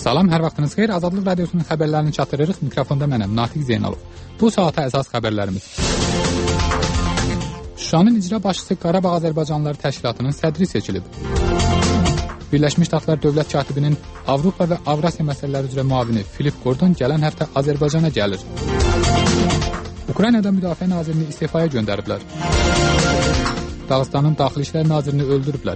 Salam, hər vaxtınız xeyir. Azadlıq Radiosunun xəbərlərini çatdırırıq. Mikrofonda mənəm, Natiq Zeynalov. Bu saata əsas xəbərlərimiz. Şuşanın icra başçısı Qarabağ Azərbaycanlıları Təşkilatının sədri seçilib. Birləşmiş Ştatlar Dövlət Katibinin Avropa və Avrasiya məsələləri üzrə müavini Filip Gordon gələn həftə Azərbaycana gəlir. Ukraynada Müdafiə Nazirini istifaya göndəriblər. Dağıstanın Daxili İşlər Nazirini öldürüblər.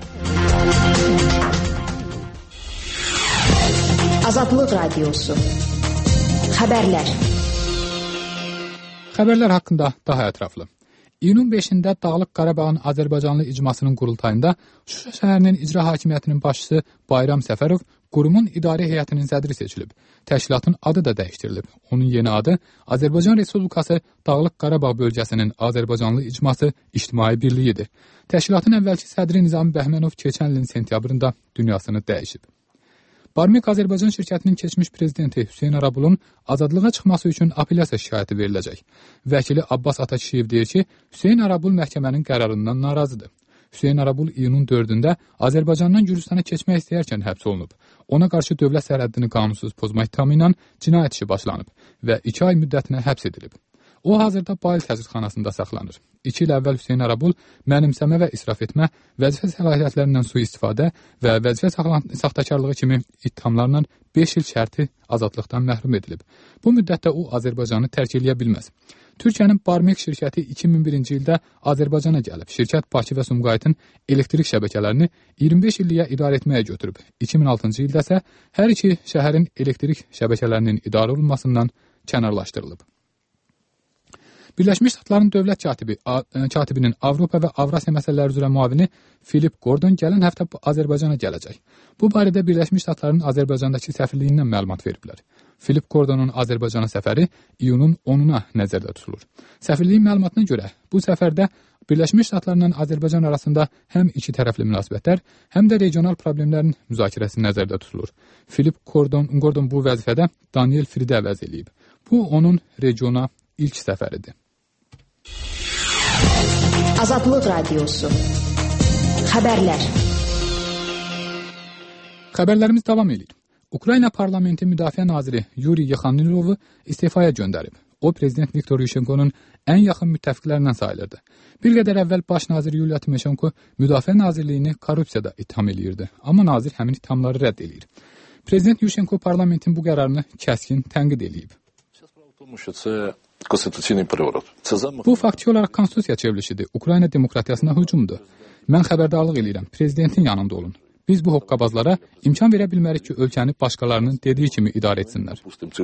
Azadlıq Radiosu. Xəbərlər. Xəbərlər haqqında daha ətraflı. İyunun 5-də Dağlıq Qarabağın Azərbaycanlı icmasının qurultayında Şuşa şəhərinin icra hakimiyyətinin başçısı Bayram Səfərov qurumun idarə heyətinin sədri seçilib. Təşkilatın adı da dəyişdirilib. Onun yeni adı Azərbaycan Respublikası Dağlıq Qarabağ bölgəsinin Azərbaycanlı icması İctimai Birliyidir. Təşkilatın əvvəlki sədri Nizami Bəhmənov keçən ilin sentyabrında dünyasını dəyişib. Barmik Azərbaycan şirkətinin keçmiş prezidenti Hüseyn Arabulun azadlığa çıxması üçün apellyasiya şikayəti veriləcək. Vəkili Abbas Atakişiyev deyir ki, Hüseyn Arabul məhkəmənin qərarından narazıdır. Hüseyn Arabul iyunun 4-də Azərbaycandan Gürcüstana keçmək istəyərkən həbs olunub. Ona qarşı dövlət sərhəddini qanunsuz pozma ittihamı ilə cinayət işi başlanıb və 2 ay müddətinə həbs edilib. O hazırda Bayıl təzyiqxanasında saxlanır. 2 il əvvəl Hüseyn Arabul mənimsəmə və israf etmə, vəzifə səlahiyyətlərindən sui-istifadə və vəzifə saxtakarlığı kimi ittihamlarla 5 il şərti azadlıqdan məhrum edilib. Bu müddətdə o Azərbaycanı tərk edə bilməz. Türkiyənin Barmek şirkəti 2001-ci ildə Azərbaycana gəlib. Şirkət Bakı və Sumqayıtın elektrik şəbəkələrini 25 illiyə idarə etməyə götürüb. 2006-cı ildə isə hər iki şəhərin elektrik şəbəkələrinin idarə olunmasından kənarlaşdırılıb. Birləşmiş Ştatların Dövlət Katibinin Avropa və Avrasiya məsələləri üzrə müavini Filip Gordon gələn həftə Azərbaycana gələcək. Bu barədə Birləşmiş Ştatların Azərbaycandakı səfirliyindən məlumat veriblər. Filip Gordonun Azərbaycana səfəri iyunun 10-una nəzərdə tutulur. Səfirliyin məlumatına görə bu səfərdə Birləşmiş Ştatlarla Azərbaycan arasında həm iki tərəfli münasibətlər, həm də regional problemlərin müzakirəsi nəzərdə tutulur. Filip Gordon bu vəzifədə Daniel Fridə əvəz eləyib. Bu onun regiona ilk səfəridir. Azadlıq Radiosu. Xəbərlər. Xəbərlərimiz davam edir. Ukrayna parlamenti müdafiə naziri Yuri Yaxanilovu istifaya göndərib. O, prezident Viktor Yushchenko'nun ən yaxın müttəfiqlərindən sayılırdı. Bir qədər əvvəl baş nazir Yuliya Timoşenko müdafiə nazirliyini korrupsiyada ittiham eləyirdi. Amma nazir həmin ittihamları rədd eləyir. Prezident Yushchenko parlamentin bu qərarını kəskin tənqid eləyib. Bu faktiki olaraq konstitusiya çevrilişidir. Ukrayna demokratiyasına hücumdur. Mən xəbərdarlıq eləyirəm. Prezidentin yanında olun. Biz bu hoqqabazlara imkan verə bilmərik ki, ölkəni başqalarının dediyi kimi idarə etsinlər.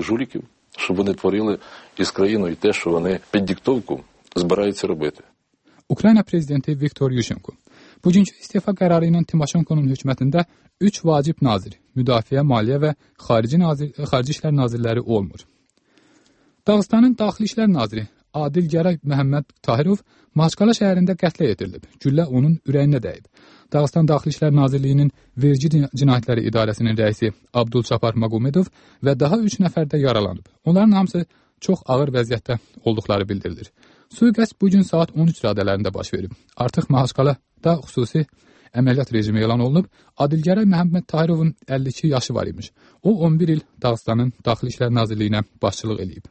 Ukrayna prezidenti Viktor Yushchenko. Bugünkü istifa qərarı ilə Timoşenko'nun hökumətində 3 vacib nazir, müdafiə, maliyyə və xarici işlər nazirləri olmur. Dağıstanın Daxili İşlər Naziri Adil Gəray Məhəmməd Tahirov Maçqala şəhərində qətlə yetirilib. Güllə onun ürəyinə dəyib. Dağıstan Daxili İşlər Nazirliyinin Vergi Cinayətləri İdarəsinin rəisi Abdulçapar Magomedov və daha 3 nəfər də yaralanıb. Onların hamısı çox ağır vəziyyətdə olduqları bildirilir. Sui-qəsd bugün saat 13 radələrində baş verib. Artıq Maçqalada xüsusi əməliyyat rejimi elan olunub. Adil Gəray Məhəmməd Tahirovun 52 yaşı var imiş. O 11 il Dağıstanın Daxili İşlər Nazirliyinə başçılıq eləyib.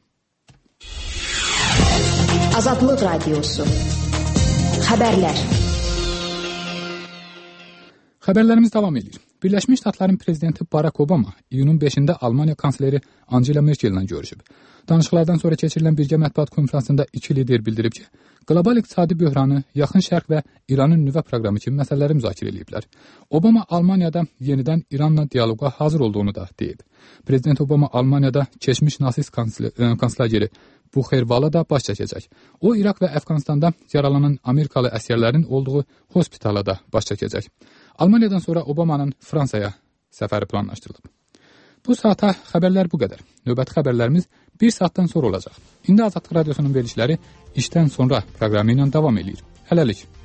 Azadlıq Radiosu. Xəbərlər. Xəbərlərimiz davam edir. Birləşmiş Ştatların prezidenti Barack Obama iyunun 5-də Almaniya kansleri Angela Merkel ilə görüşüb. Danışıqlardan sonra keçirilən birgə mətbuat konfransında iki lider bildirib ki, qlobal iqtisadi böhranı, Yaxın Şərq və İranın nüvə proqramı kimi məsələləri müzakirə ediblər. Obama Almaniyada yenidən İranla dialoqa hazır olduğunu da deyib. Prezident Obama Almaniyada keçmiş nasist kansleri Buxervala da baş çəkəcək. O, İraq və Əfqanistanda yaralanan Amerikalı əsgərlərin olduğu hospitala da baş çəkəcək. Almaniyadan sonra Obamanın Fransaya səfəri planlaşdırılıb. Bu saata xəbərlər bu qədər. Növbəti xəbərlərimiz 1 saatdan sonra olacaq. İndi Azadlıq Radiosunun verilişləri işdən sonra proqramı ilə davam edir. Hələlik.